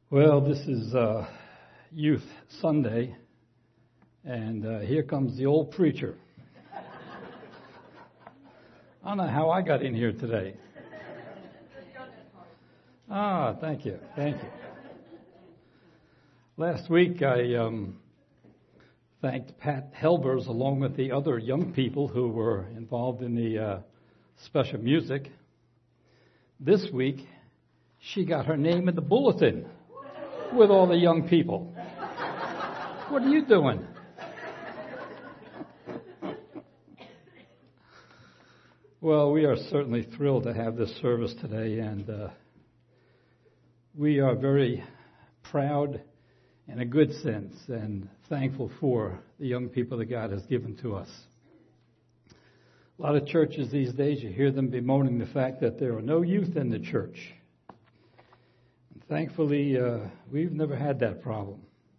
Well, this is Youth Sunday, and here comes the old preacher. I don't know how I got in here today. Thank you. Last week I thanked Pat Helbers along with the other young people who were involved in the special music. This week, she got her name in the bulletin with all the young people. What are you doing? Well, we are certainly thrilled to have this service today, and we are very proud in a good sense and thankful for the young people that God has given to us. A lot of churches these days, you hear them bemoaning the fact that there are no youth in the church. Thankfully, we've never had that problem.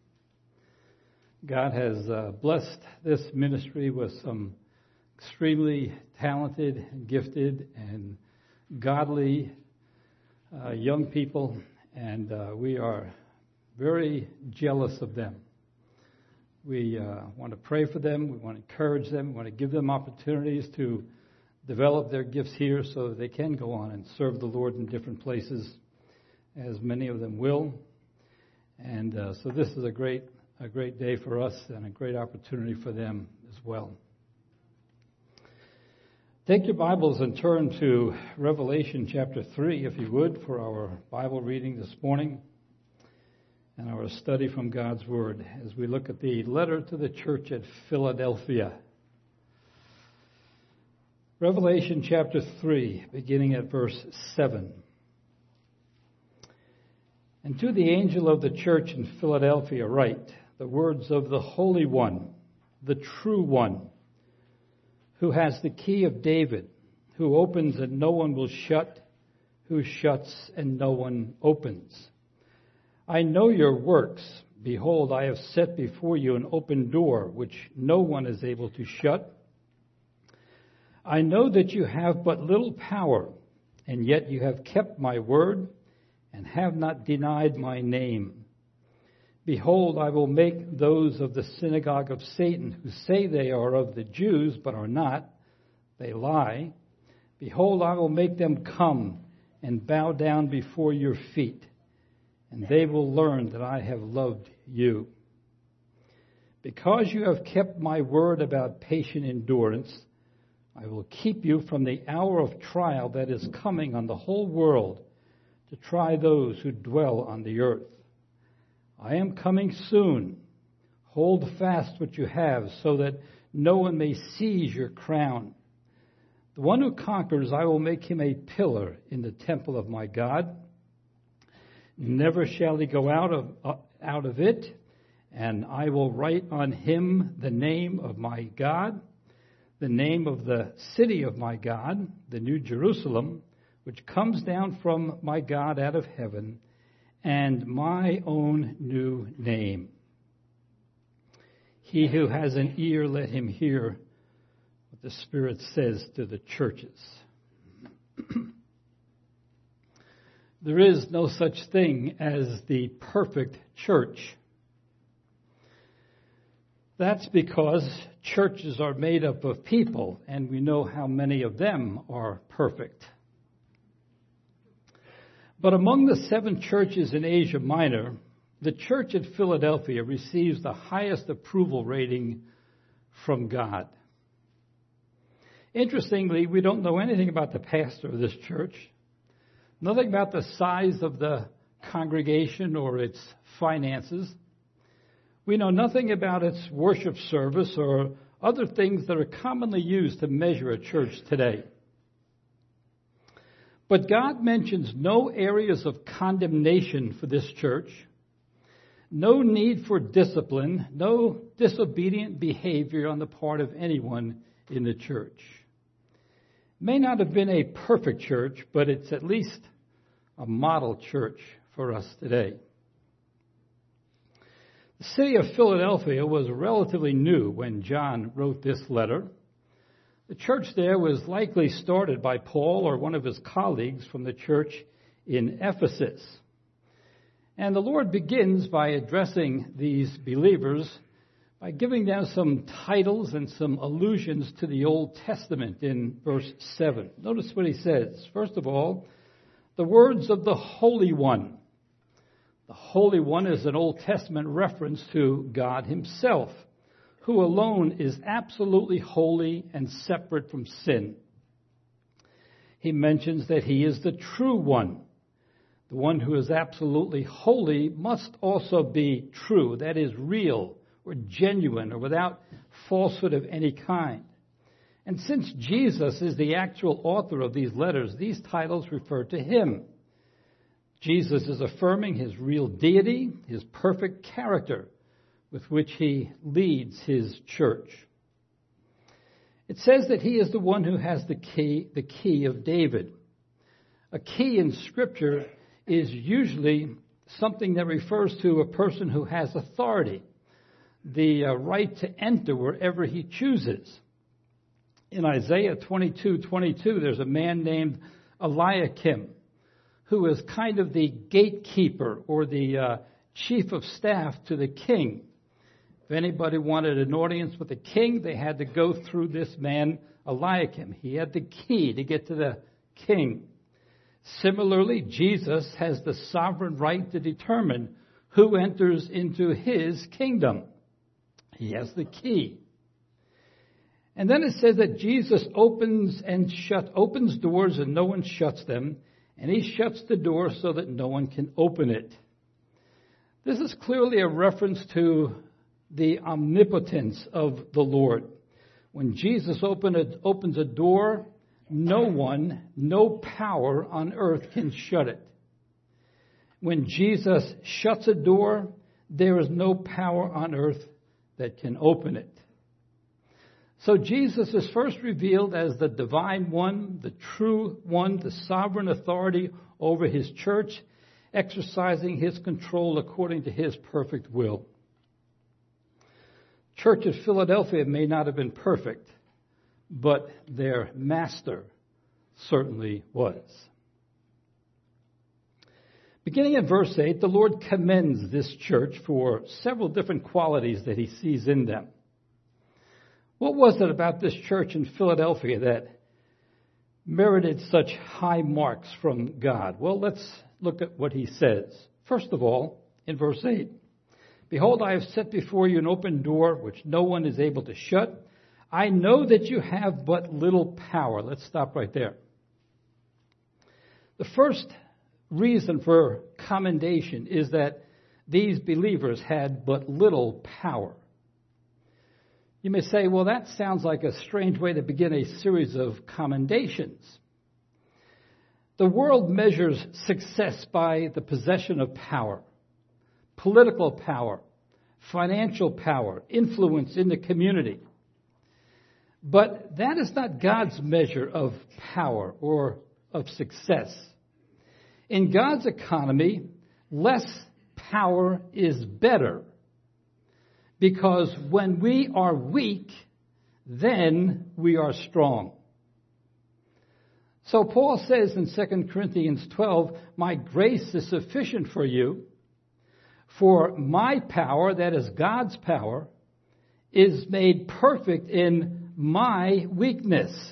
God has blessed this ministry with some extremely talented, gifted, and godly young people, and we are very jealous of them. We want to pray for them. We want to encourage them. We want to give them opportunities to develop their gifts here so that they can go on and serve the Lord in different places, as many of them will. And so this is a great day for us and a great opportunity for them as well. Take your Bibles and turn to Revelation chapter 3, if you would, for our Bible reading this morning and our study from God's Word as we look at the letter to the church at Philadelphia. Revelation chapter 3, beginning at verse 7. And to the angel of the church in Philadelphia write the words of the Holy One, the true One, who has the key of David, who opens and no one will shut, who shuts and no one opens. I know your works. Behold, I have set before you an open door, which no one is able to shut. I know that you have but little power, and yet you have kept my word and have not denied my name. Behold, I will make those of the synagogue of Satan who say they are of the Jews but are not, they lie. Behold, I will make them come and bow down before your feet, and they will learn that I have loved you. Because you have kept my word about patient endurance, I will keep you from the hour of trial that is coming on the whole world to try those who dwell on the earth. I am coming soon. Hold fast what you have, so that no one may seize your crown. The one who conquers, I will make him a pillar in the temple of my God. Never shall he go out of it, and I will write on him the name of my God, the name of the city of my God, the New Jerusalem, which comes down from my God out of heaven, and my own new name. He who has an ear, let him hear what the Spirit says to the churches. There is no such thing as the perfect church. That's because churches are made up of people, and we know how many of them are perfect. But among the 7 churches in Asia Minor, the church at Philadelphia receives the highest approval rating from God. Interestingly, we don't know anything about the pastor of this church, nothing about the size of the congregation or its finances. We know nothing about its worship service or other things that are commonly used to measure a church today. But God mentions no areas of condemnation for this church, no need for discipline, no disobedient behavior on the part of anyone in the church. It may not have been a perfect church, but it's at least a model church for us today. The city of Philadelphia was relatively new when John wrote this letter. The church there was likely started by Paul or one of his colleagues from the church in Ephesus. And the Lord begins by addressing these believers by giving them some titles and some allusions to the Old Testament in verse 7. Notice what he says. First of all, the words of the Holy One. The Holy One is an Old Testament reference to God himself, who alone is absolutely holy and separate from sin. He mentions that he is the true one. The one who is absolutely holy must also be true, that is, real or genuine or without falsehood of any kind. And since Jesus is the actual author of these letters, these titles refer to him. Jesus is affirming his real deity, his perfect character with which he leads his church. It says that he is the one who has the key of David. A key in Scripture is usually something that refers to a person who has authority, the right to enter wherever he chooses. In Isaiah 22:22, there's a man named Eliakim, who is kind of the gatekeeper or the chief of staff to the king. If anybody wanted an audience with the king, they had to go through this man, Eliakim. He had the key to get to the king. Similarly, Jesus has the sovereign right to determine who enters into his kingdom. He has the key. And then it says that Jesus opens doors and no one shuts them, and he shuts the door so that no one can open it. This is clearly a reference to the omnipotence of the Lord. When Jesus opens a door, no power on earth can shut it. When Jesus shuts a door, there is no power on earth that can open it. So Jesus is first revealed as the divine one, the true one, the sovereign authority over his church, exercising his control according to his perfect will. Church at Philadelphia may not have been perfect, but their master certainly was. Beginning in verse 8, the Lord commends this church for several different qualities that he sees in them. What was it about this church in Philadelphia that merited such high marks from God? Well, let's look at what he says. First of all, in verse 8, "Behold, I have set before you an open door which no one is able to shut. I know that you have but little power." Let's stop right there. The first reason for commendation is that these believers had but little power. You may say, well, that sounds like a strange way to begin a series of commendations. The world measures success by the possession of power, political power, financial power, influence in the community. But that is not God's measure of power or of success. In God's economy, less power is better. Because when we are weak, then we are strong. So Paul says in 2 Corinthians 12, "My grace is sufficient for you, for my power," that is God's power, "is made perfect in my weakness.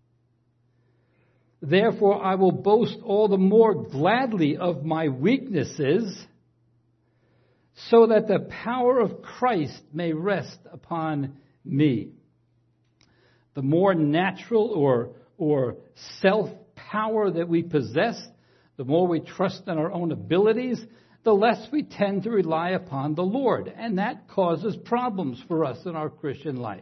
Therefore I will boast all the more gladly of my weaknesses, so that the power of Christ may rest upon me." The more natural or self-power that we possess, the more we trust in our own abilities, the less we tend to rely upon the Lord. And that causes problems for us in our Christian life.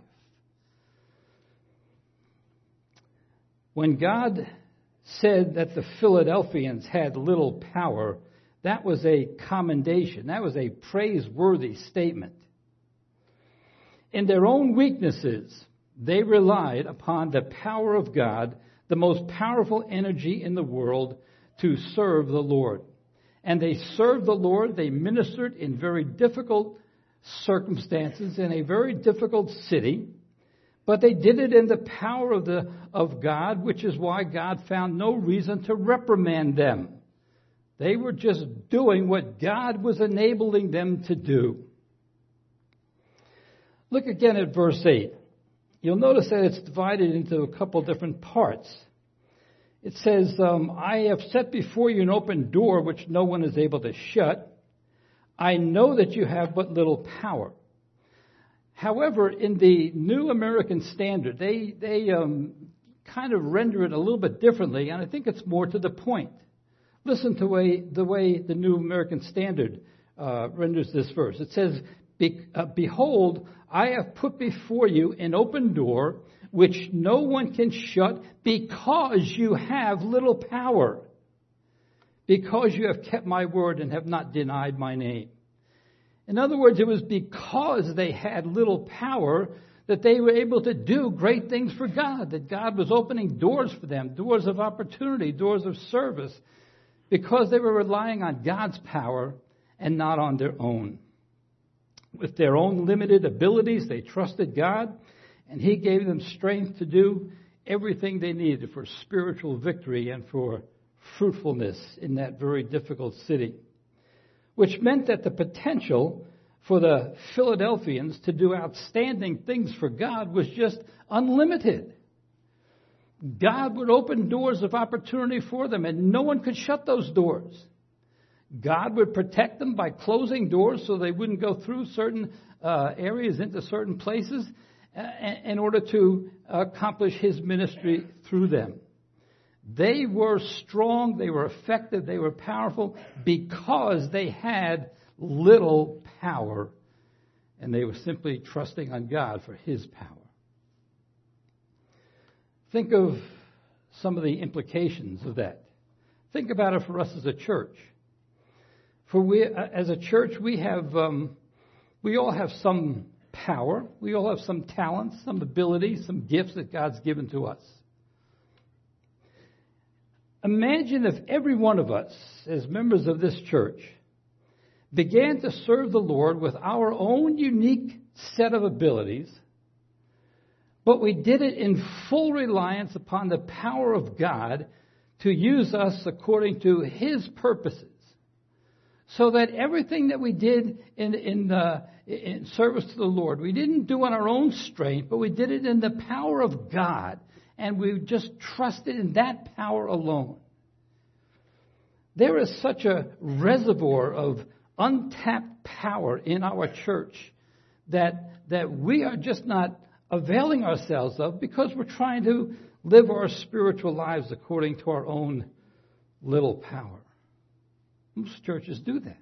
When God said that the Philadelphians had little power, that was a commendation. That was a praiseworthy statement. In their own weaknesses, they relied upon the power of God, the most powerful energy in the world, to serve the Lord. And they served the Lord. They ministered in very difficult circumstances in a very difficult city. But they did it in the power of God, which is why God found no reason to reprimand them They were just doing what God was enabling them to do. Look again at verse 8. You'll notice that it's divided into a couple different parts. It says, I have set before you an open door which no one is able to shut. I know that you have but little power. However, in the New American Standard, they kind of render it a little bit differently, and I think it's more to the point. Listen to the way the New American Standard renders this verse. It says, Behold, I have put before you an open door which no one can shut because you have little power, because you have kept my word and have not denied my name. In other words, it was because they had little power that they were able to do great things for God, that God was opening doors for them, doors of opportunity, doors of service, because they were relying on God's power and not on their own. With their own limited abilities, they trusted God, and He gave them strength to do everything they needed for spiritual victory and for fruitfulness in that very difficult city, which meant that the potential for the Philadelphians to do outstanding things for God was just unlimited. God would open doors of opportunity for them, and no one could shut those doors. God would protect them by closing doors so they wouldn't go through certain areas into certain places in order to accomplish His ministry through them. They were strong, they were effective, they were powerful because they had little power, and they were simply trusting on God for His power. Think of some of the implications of that. Think about it for us as a church. For we, as a church, we all have some power. We all have some talents, some abilities, some gifts that God's given to us. Imagine if every one of us, as members of this church, began to serve the Lord with our own unique set of abilities, but we did it in full reliance upon the power of God to use us according to His purposes. So that everything that we did in service to the Lord, we didn't do on our own strength, but we did it in the power of God. And we just trusted in that power alone. There is such a reservoir of untapped power in our church that we are just not availing ourselves of because we're trying to live our spiritual lives according to our own little power. Most churches do that.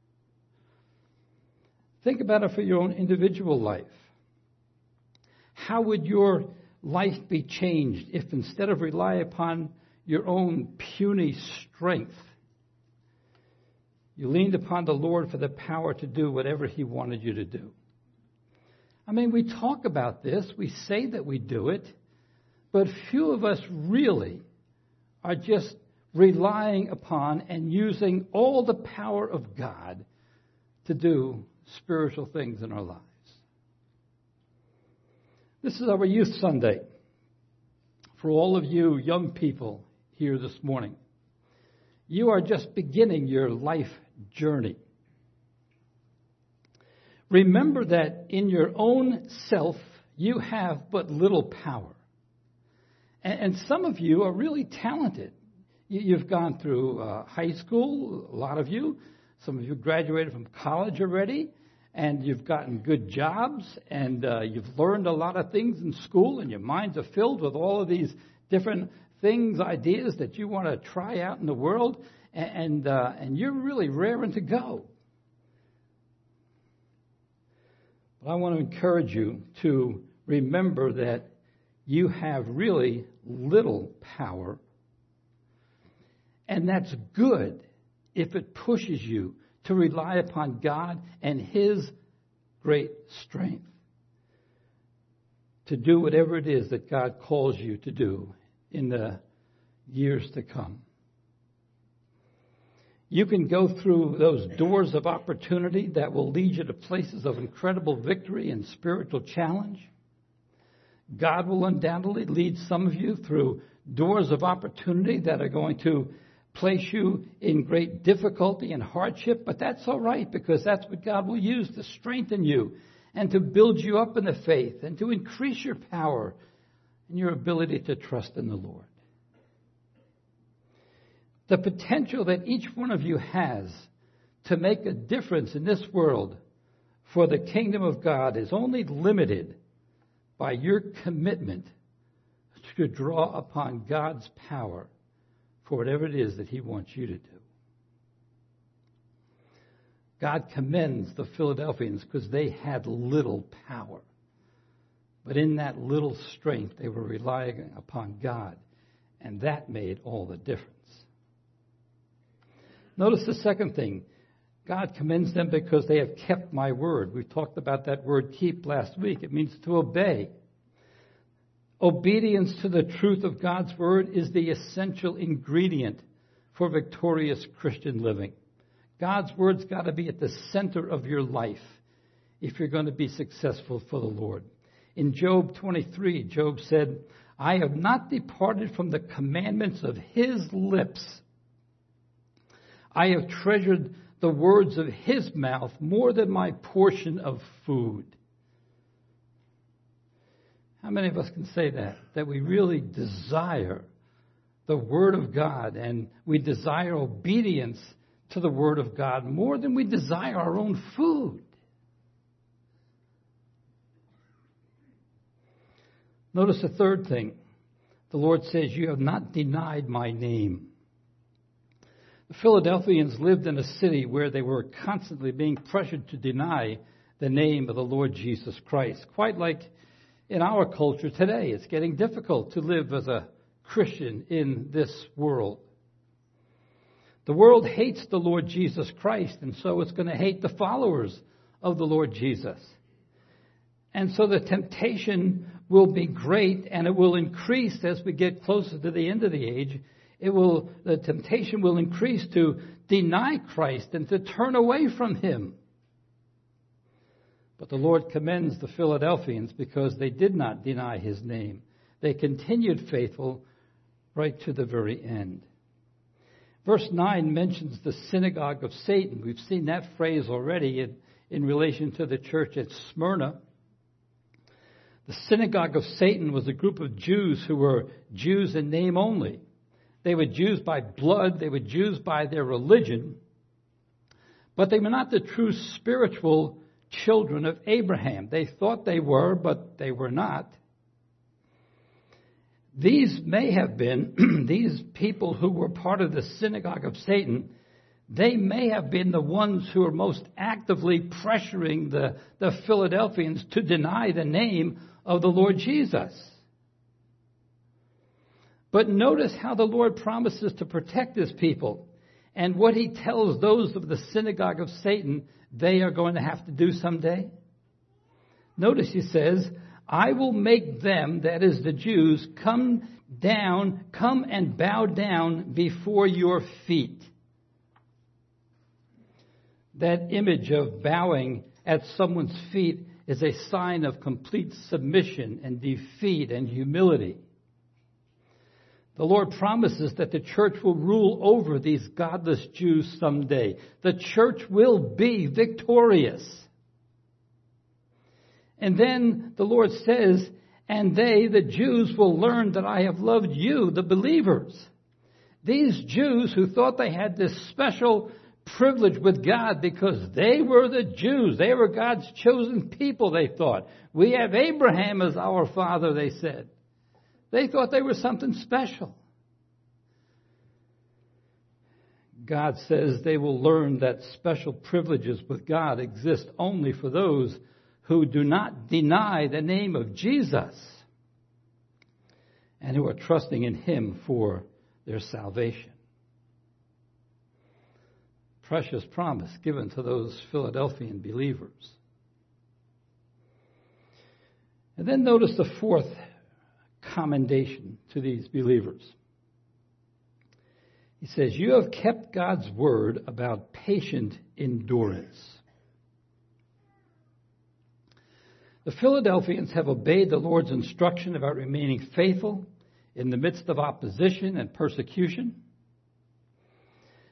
Think about it for your own individual life. How would your life be changed if instead of rely upon your own puny strength, you leaned upon the Lord for the power to do whatever He wanted you to do? I mean, we talk about this, we say that we do it, but few of us really are just relying upon and using all the power of God to do spiritual things in our lives. This is our Youth Sunday. For all of you young people here this morning, you are just beginning your life journey. Remember that in your own self, you have but little power. And some of you are really talented. You've gone through high school, a lot of you. Some of you graduated from college already, and you've gotten good jobs, and you've learned a lot of things in school, and your minds are filled with all of these different things, ideas that you want to try out in the world, and you're really raring to go. But I want to encourage you to remember that you have really little power. And that's good if it pushes you to rely upon God and His great strength to do whatever it is that God calls you to do in the years to come. You can go through those doors of opportunity that will lead you to places of incredible victory and spiritual challenge. God will undoubtedly lead some of you through doors of opportunity that are going to place you in great difficulty and hardship, but that's all right because that's what God will use to strengthen you and to build you up in the faith and to increase your power and your ability to trust in the Lord. The potential that each one of you has to make a difference in this world for the kingdom of God is only limited by your commitment to draw upon God's power for whatever it is that He wants you to do. God commends the Philadelphians because they had little power. But in that little strength, they were relying upon God, and that made all the difference. Notice the second thing. God commends them because they have kept my word. We talked about that word keep last week. It means to obey. Obedience to the truth of God's word is the essential ingredient for victorious Christian living. God's word's got to be at the center of your life if you're going to be successful for the Lord. In Job 23, Job said, I have not departed from the commandments of His lips. I have treasured the words of His mouth more than my portion of food. How many of us can say that? That we really desire the Word of God and we desire obedience to the Word of God more than we desire our own food. Notice the third thing. The Lord says, you have not denied my name. The Philadelphians lived in a city where they were constantly being pressured to deny the name of the Lord Jesus Christ. Quite like in our culture today, it's getting difficult to live as a Christian in this world. The world hates the Lord Jesus Christ, and so it's going to hate the followers of the Lord Jesus. And so the temptation will be great, and it will increase as we get closer to the end of the age. The temptation will increase to deny Christ and to turn away from Him. But the Lord commends the Philadelphians because they did not deny His name. They continued faithful right to the very end. Verse 9 mentions the synagogue of Satan. We've seen that phrase already in relation to the church at Smyrna. The synagogue of Satan was a group of Jews who were Jews in name only. They were Jews by blood. They were Jews by their religion. But they were not the true spiritual children of Abraham. They thought they were, but they were not. These may have been, these people who were part of the synagogue of Satan, they may have been the ones who were most actively pressuring the Philadelphians to deny the name of the Lord Jesus. But notice how the Lord promises to protect His people. And what He tells those of the synagogue of Satan they are going to have to do someday. Notice He says, I will make them, that is the Jews, come and bow down before your feet. That image of bowing at someone's feet is a sign of complete submission and defeat and humility. The Lord promises that the church will rule over these godless Jews someday. The church will be victorious. And then the Lord says, and they, the Jews, will learn that I have loved you, the believers. These Jews who thought they had this special privilege with God because they were the Jews. They were God's chosen people, they thought. We have Abraham as our father, they said. They thought they were something special. God says they will learn that special privileges with God exist only for those who do not deny the name of Jesus and who are trusting in Him for their salvation. Precious promise given to those Philadelphian believers. And then notice the fourth commendation to these believers. He says, you have kept God's word about patient endurance. The Philadelphians have obeyed the Lord's instruction about remaining faithful in the midst of opposition and persecution.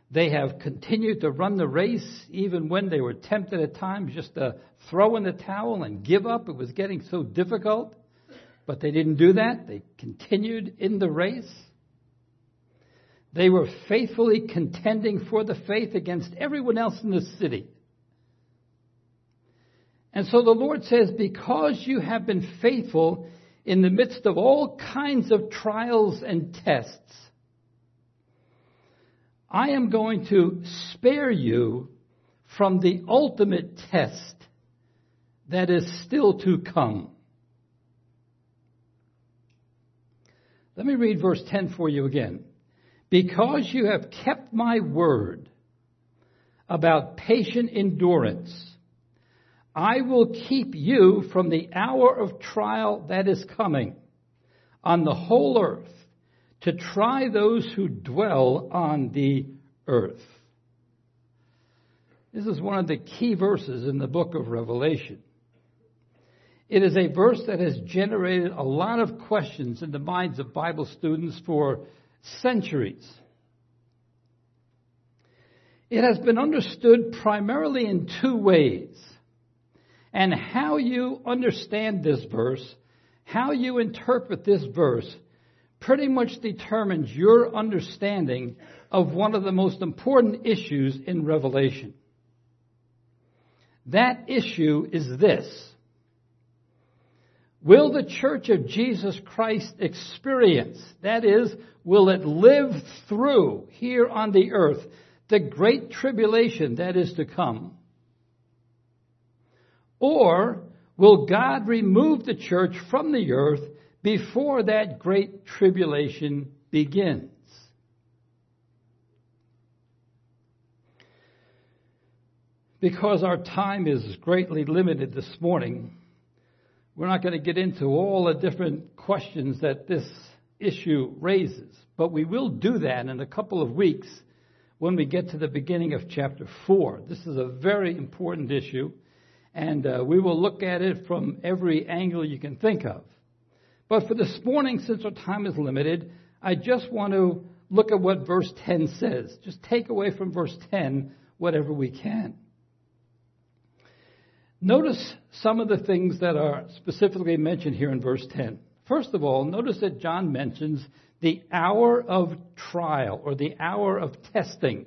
They have continued to run the race even when they were tempted at times just to throw in the towel and give up. It was getting so difficult. But they didn't do that. They continued in the race. They were faithfully contending for the faith against everyone else in the city. And so the Lord says, because you have been faithful in the midst of all kinds of trials and tests, I am going to spare you from the ultimate test that is still to come. Let me read verse 10 for you again. Because you have kept my word about patient endurance, I will keep you from the hour of trial that is coming on the whole earth to try those who dwell on the earth. This is one of the key verses in the book of Revelation. It is a verse that has generated a lot of questions in the minds of Bible students for centuries. It has been understood primarily in two ways. And how you understand this verse, how you interpret this verse, pretty much determines your understanding of one of the most important issues in Revelation. That issue is this: will the Church of Jesus Christ experience, that is, will it live through here on the earth, the great tribulation that is to come? Or will God remove the church from the earth before that great tribulation begins? Because our time is greatly limited this morning, we're not going to get into all the different questions that this issue raises. But we will do that in a couple of weeks when we get to the beginning of chapter 4. This is a very important issue, and we will look at it from every angle you can think of. But for this morning, since our time is limited, I just want to look at what verse 10 says. Just take away from verse 10 whatever we can. Notice some of the things that are specifically mentioned here in verse 10. First of all, notice that John mentions the hour of trial or the hour of testing.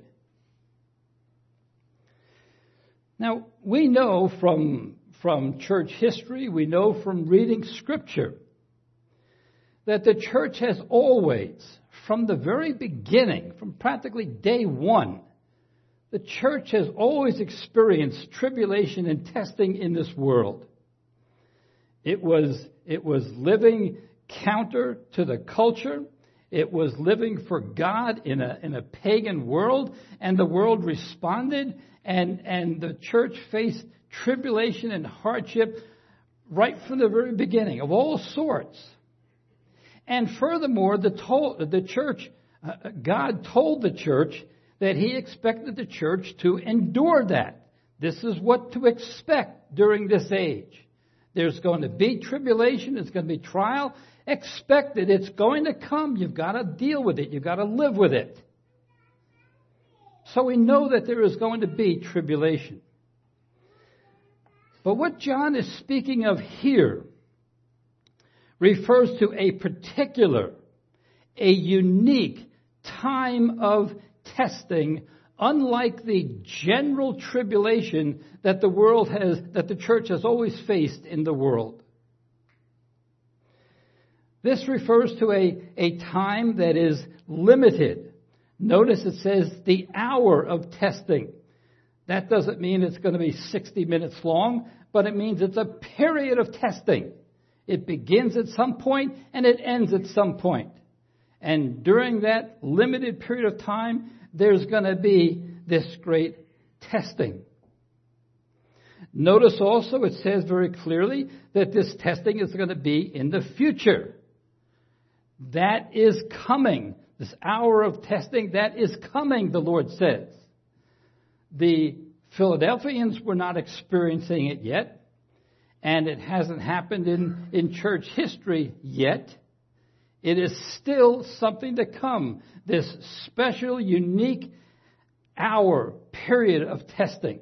Now, we know from church history, we know from reading Scripture, that the church has always, from the very beginning, from practically day one, the church has always experienced tribulation and testing in this world. It was living counter to the culture. It was living for God in a pagan world, and the world responded, and the church faced tribulation and hardship right from the very beginning of all sorts. And furthermore, the church, God told the church that He expected the church to endure that. This is what to expect during this age. There's going to be tribulation. It's going to be trial. Expect it. It's going to come. You've got to deal with it. You've got to live with it. So we know that there is going to be tribulation. But what John is speaking of here refers to a particular, a unique time of testing, unlike the general tribulation that the church has always faced in the world. This refers to a time that is limited. Notice it says the hour of testing. That doesn't mean it's going to be 60 minutes long, but it means it's a period of testing. It begins at some point and it ends at some point. And during that limited period of time, there's going to be this great testing. Notice also it says very clearly that this testing is going to be in the future. That is coming. This hour of testing, that is coming, the Lord says. The Philadelphians were not experiencing it yet, and it hasn't happened in church history yet. It is still something to come. This special, unique hour period of testing.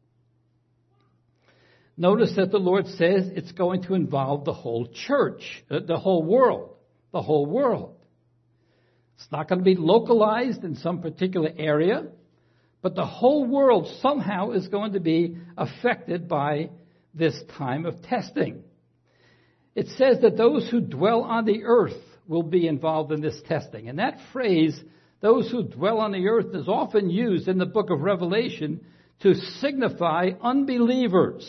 Notice that the Lord says it's going to involve the whole church, the whole world, the whole world. It's not going to be localized in some particular area, but the whole world somehow is going to be affected by this time of testing. It says that those who dwell on the earth will be involved in this testing. And that phrase, those who dwell on the earth, is often used in the book of Revelation to signify unbelievers.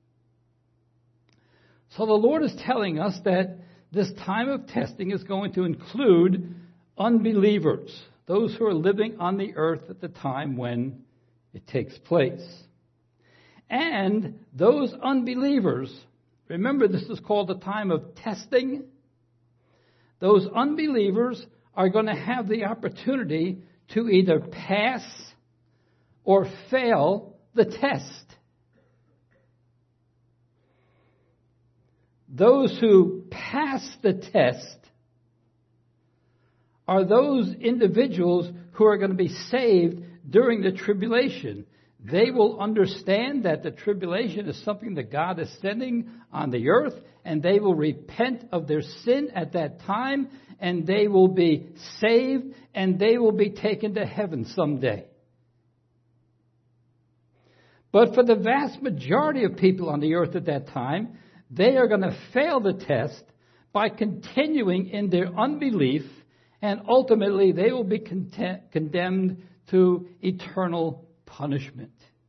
So the Lord is telling us that this time of testing is going to include unbelievers, those who are living on the earth at the time when it takes place. And those unbelievers, remember this is called a time of testing, those unbelievers are going to have the opportunity to either pass or fail the test. Those who pass the test are those individuals who are going to be saved during the tribulation. They will understand that the tribulation is something that God is sending on the earth, and they will repent of their sin at that time, and they will be saved, and they will be taken to heaven someday. But for the vast majority of people on the earth at that time, they are going to fail the test by continuing in their unbelief, and ultimately they will be condemned to eternal punishment.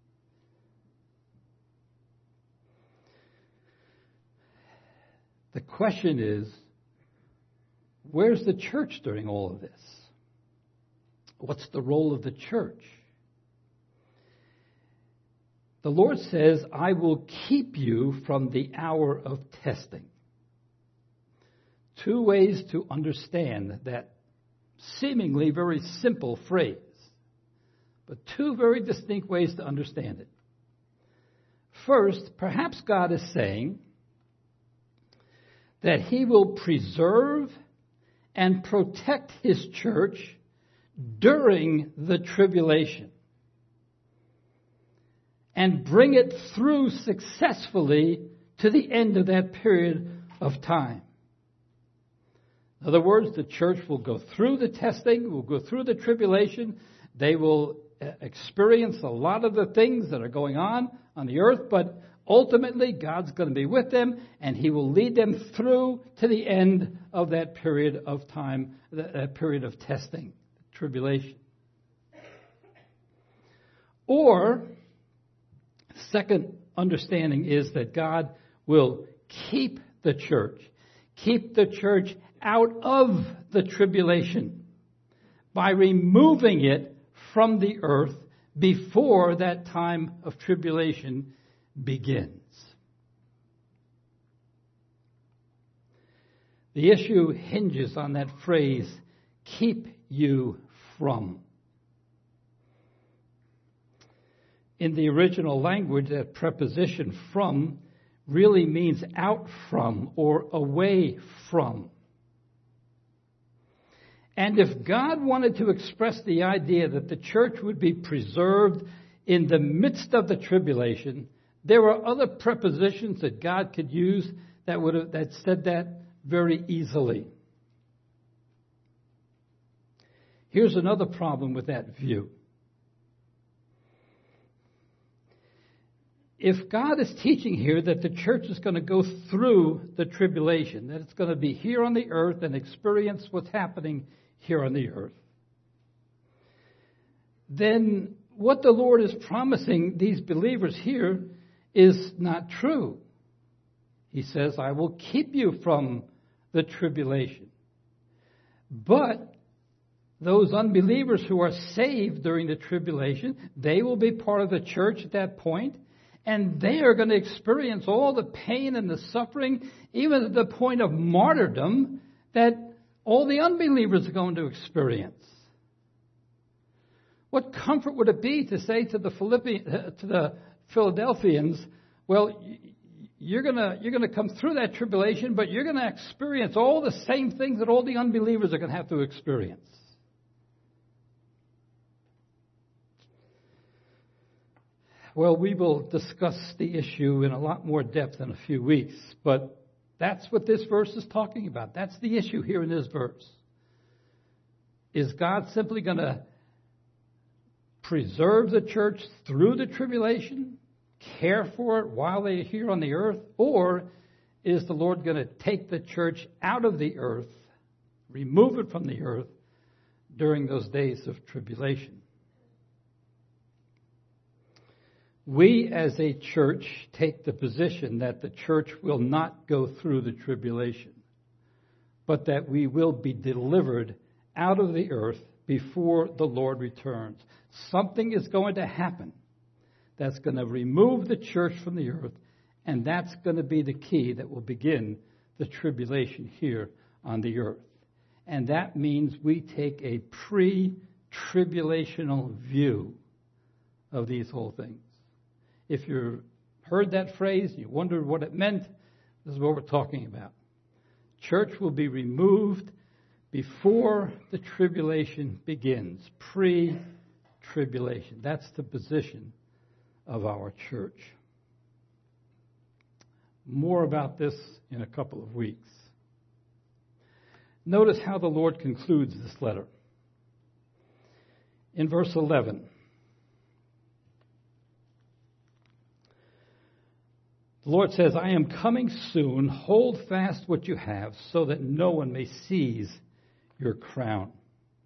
The question is, where's the church during all of this? What's the role of the church? The Lord says, I will keep you from the hour of testing. Two ways to understand that seemingly very simple phrase, but two very distinct ways to understand it. First, perhaps God is saying that He will preserve and protect His church during the tribulation and bring it through successfully to the end of that period of time. In other words, the church will go through the testing, will go through the tribulation. They will experience a lot of the things that are going on the earth, but ultimately God's going to be with them, and He will lead them through to the end of that period of time, that period of testing, tribulation. Or, second understanding is that God will keep the church out of the tribulation by removing it from the earth before that time of tribulation begins. The issue hinges on that phrase, keep you from. In the original language, that preposition from really means out from or away from. And if God wanted to express the idea that the church would be preserved in the midst of the tribulation, there are other prepositions that God could use that said that very easily. Here's another problem with that view. If God is teaching here that the church is going to go through the tribulation, that it's going to be here on the earth and experience what's happening here on the earth, then what the Lord is promising these believers here is not true. He says, I will keep you from the tribulation. But those unbelievers who are saved during the tribulation, they will be part of the church at that point. And they are going to experience all the pain and the suffering, even at the point of martyrdom, that all the unbelievers are going to experience. What comfort would it be to say to the Philadelphians, well, you're going to come through that tribulation, but you're going to experience all the same things that all the unbelievers are going to have to experience. Well, we will discuss the issue in a lot more depth in a few weeks, but that's what this verse is talking about. That's the issue here in this verse. Is God simply going to preserve the church through the tribulation, care for it while they're here on the earth, or is the Lord going to take the church out of the earth, remove it from the earth during those days of tribulation? We as a church take the position that the church will not go through the tribulation, but that we will be delivered out of the earth before the Lord returns. Something is going to happen that's going to remove the church from the earth, and that's going to be the key that will begin the tribulation here on the earth. And that means we take a pre-tribulational view of these whole things. If you heard that phrase, you wondered what it meant, this is what we're talking about. Church will be removed before the tribulation begins, pre-tribulation. That's the position of our church. More about this in a couple of weeks. Notice how the Lord concludes this letter. In verse 11, the Lord says, I am coming soon. Hold fast what you have so that no one may seize your crown.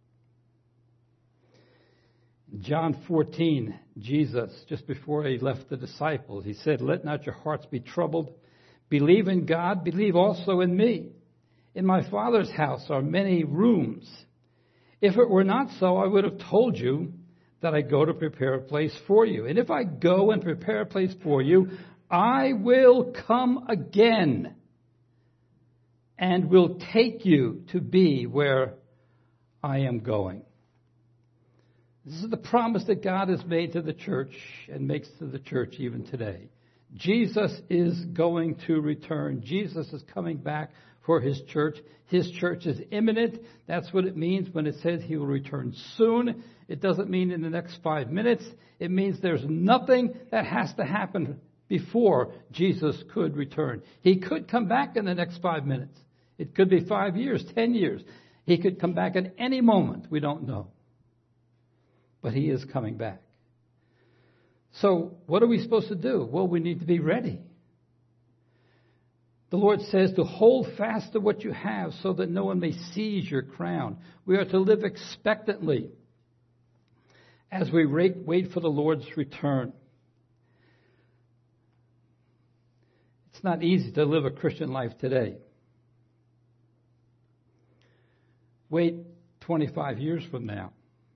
In John 14, Jesus, just before he left the disciples, he said, let not your hearts be troubled. Believe in God, believe also in me. In my Father's house are many rooms. If it were not so, I would have told you that I go to prepare a place for you. And if I go and prepare a place for you, I will come again and will take you to be where I am going. This is the promise that God has made to the church and makes to the church even today. Jesus is going to return. Jesus is coming back for his church. His church is imminent. That's what it means when it says he will return soon. It doesn't mean in the next 5 minutes. It means there's nothing that has to happen before Jesus could return. He could come back in the next 5 minutes. It could be 5 years, 10 years. He could come back at any moment. We don't know. But he is coming back. So what are we supposed to do? Well, we need to be ready. The Lord says to hold fast to what you have so that no one may seize your crown. We are to live expectantly as we wait for the Lord's return. It's not easy to live a Christian life today. Wait 25 years from now.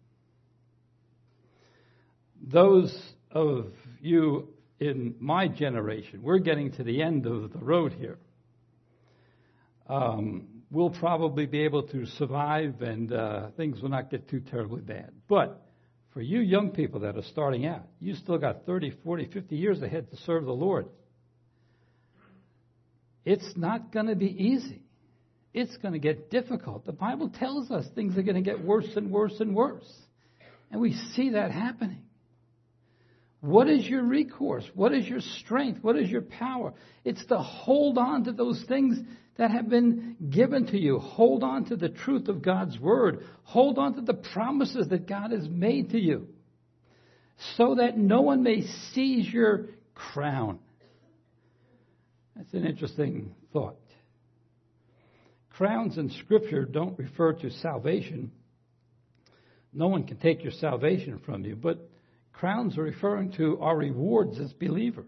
Those of you in my generation, we're getting to the end of the road here. We'll probably be able to survive and things will not get too terribly bad. But for you young people that are starting out, you still got 30, 40, 50 years ahead to serve the Lord. It's not going to be easy. It's going to get difficult. The Bible tells us things are going to get worse and worse and worse. And we see that happening. What is your recourse? What is your strength? What is your power? It's to hold on to those things that have been given to you. Hold on to the truth of God's Word. Hold on to the promises that God has made to you so that no one may seize your crown. That's an interesting thought. Crowns in Scripture don't refer to salvation. No one can take your salvation from you, but crowns are referring to our rewards as believers.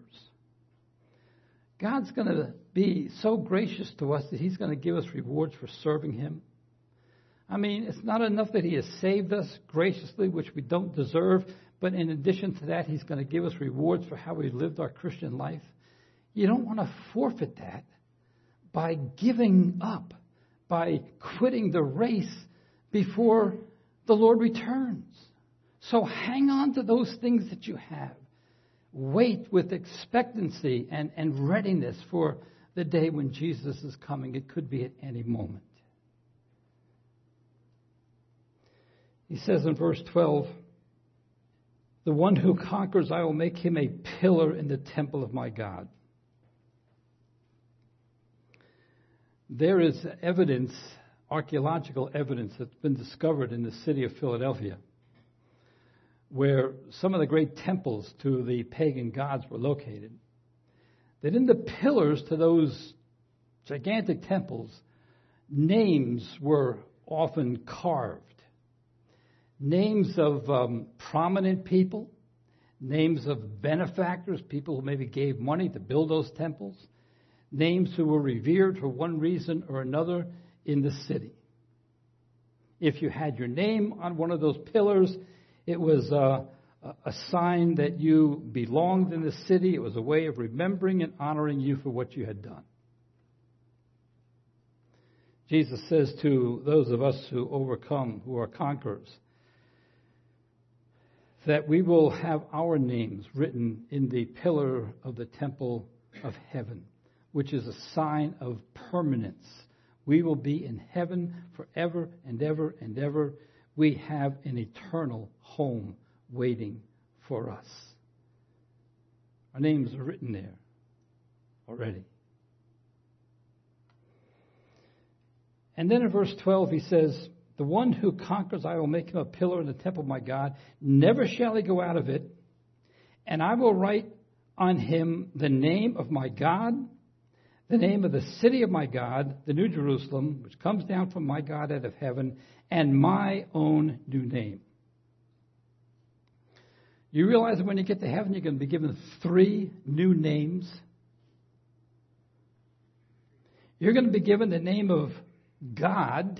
God's going to be so gracious to us that he's going to give us rewards for serving him. I mean, it's not enough that he has saved us graciously, which we don't deserve, but in addition to that, he's going to give us rewards for how we lived our Christian life. You don't want to forfeit that by giving up, by quitting the race before the Lord returns. So hang on to those things that you have. Wait with expectancy and readiness for the day when Jesus is coming. It could be at any moment. He says in verse 12, The one who conquers, I will make him a pillar in the temple of my God. There is evidence, archaeological evidence, that's been discovered in the city of Philadelphia, where some of the great temples to the pagan gods were located. That in the pillars to those gigantic temples, names were often carved. Names of prominent people, names of benefactors, people who maybe gave money to build those temples, names who were revered for one reason or another in the city. If you had your name on one of those pillars, it was a sign that you belonged in the city. It was a way of remembering and honoring you for what you had done. Jesus says to those of us who overcome, who are conquerors, that we will have our names written in the pillar of the temple of heaven, which is a sign of permanence. We will be in heaven forever and ever and ever. We have an eternal home waiting for us. Our names are written there already. And then in verse 12 he says, the one who conquers, I will make him a pillar in the temple of my God. Never shall he go out of it. And I will write on him the name of my God, the name of the city of my God, the New Jerusalem, which comes down from my God out of heaven, and my own new name. You realize that when you get to heaven, you're going to be given 3 new names. You're going to be given the name of God.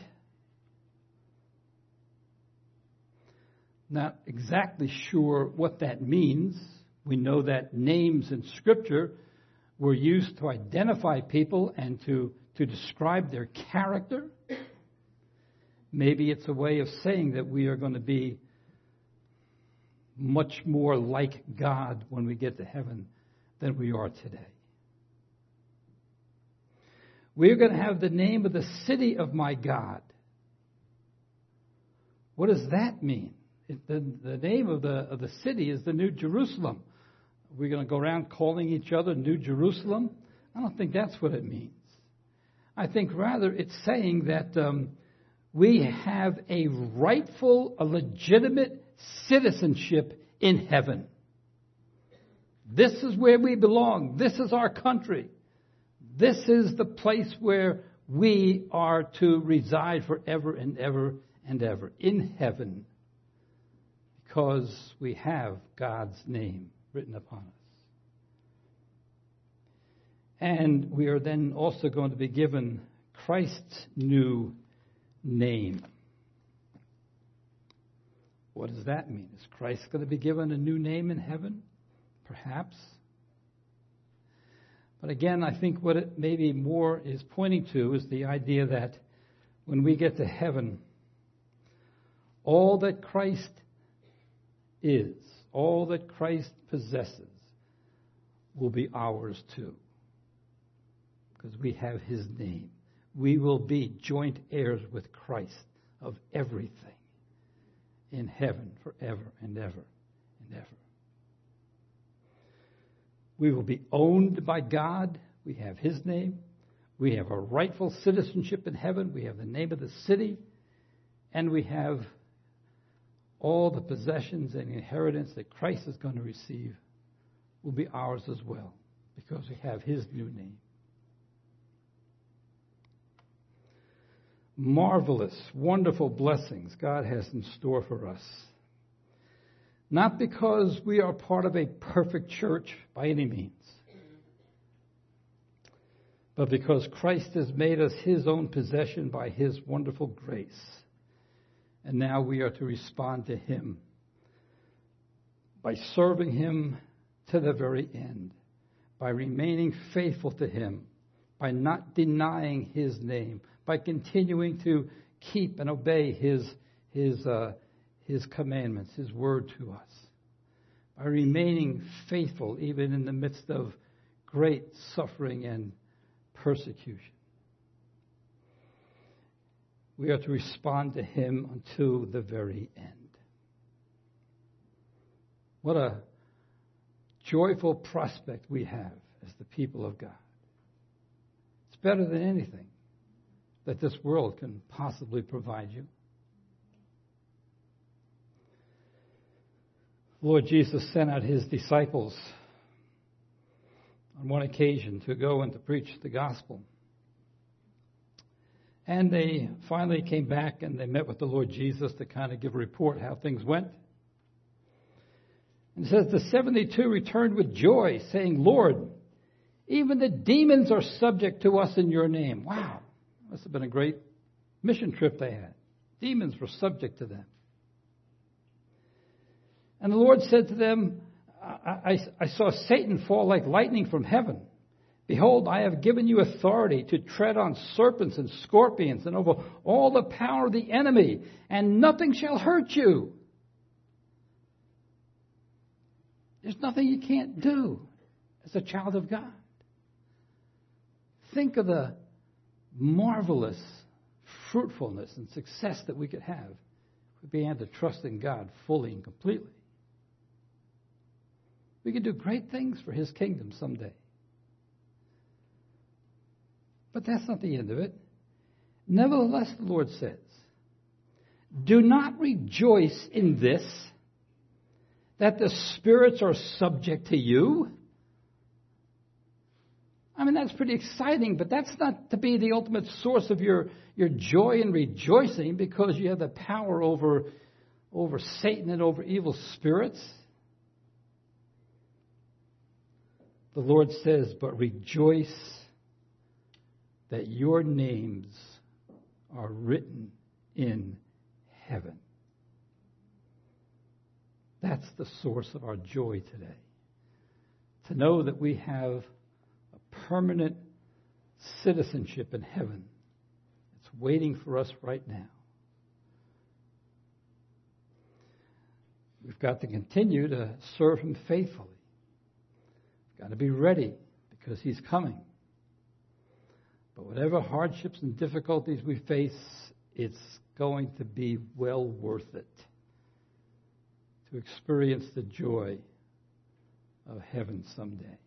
Not exactly sure what that means. We know that names in Scripture were used to identify people and to describe their character. Maybe it's a way of saying that we are going to be much more like God when we get to heaven than we are today. We're going to have the name of the city of my God. What does that mean? The name of the city is the New Jerusalem. We're going to go around calling each other New Jerusalem? I don't think that's what it means. I think rather it's saying that we have a rightful, a legitimate citizenship in heaven. This is where we belong. This is our country. This is the place where we are to reside forever and ever and ever in heaven, because we have God's name written upon us. And we are then also going to be given Christ's new name. What does that mean? Is Christ going to be given a new name in heaven? Perhaps. But again, I think what it maybe more is pointing to is the idea that when we get to heaven, all that Christ is, all that Christ possesses, will be ours too. Because we have his name. We will be joint heirs with Christ of everything in heaven forever and ever and ever. We will be owned by God. We have his name. We have a rightful citizenship in heaven. We have the name of the city. And we have all the possessions and inheritance that Christ is going to receive will be ours as well, because we have his new name. Marvelous, wonderful blessings God has in store for us. Not because we are part of a perfect church by any means, but because Christ has made us his own possession by his wonderful grace. And now we are to respond to him by serving him to the very end, by remaining faithful to him, by not denying his name, by continuing to keep and obey his commandments, his word to us, by remaining faithful even in the midst of great suffering and persecution. We are to respond to him until the very end. What a joyful prospect we have as the people of God. It's better than anything that this world can possibly provide you. Lord Jesus sent out his disciples on one occasion to go and to preach the gospel. And they finally came back and they met with the Lord Jesus to kind of give a report how things went. And it says, the 72 returned with joy, saying, Lord, even the demons are subject to us in your name. Wow, must have been a great mission trip they had. Demons were subject to them. And the Lord said to them, I saw Satan fall like lightning from heaven. Behold, I have given you authority to tread on serpents and scorpions and over all the power of the enemy, and nothing shall hurt you. There's nothing you can't do as a child of God. Think of the marvelous fruitfulness and success that we could have if we began to trust in God fully and completely. We could do great things for his kingdom someday. But that's not the end of it. Nevertheless, the Lord says, do not rejoice in this, that the spirits are subject to you. I mean, that's pretty exciting, but that's not to be the ultimate source of your joy and rejoicing, because you have the power over Satan and over evil spirits. The Lord says, but rejoice that your names are written in heaven. That's the source of our joy today. To know that we have a permanent citizenship in heaven. It's waiting for us right now. We've got to continue to serve him faithfully. We've got to be ready because he's coming. But whatever hardships and difficulties we face, it's going to be well worth it to experience the joy of heaven someday.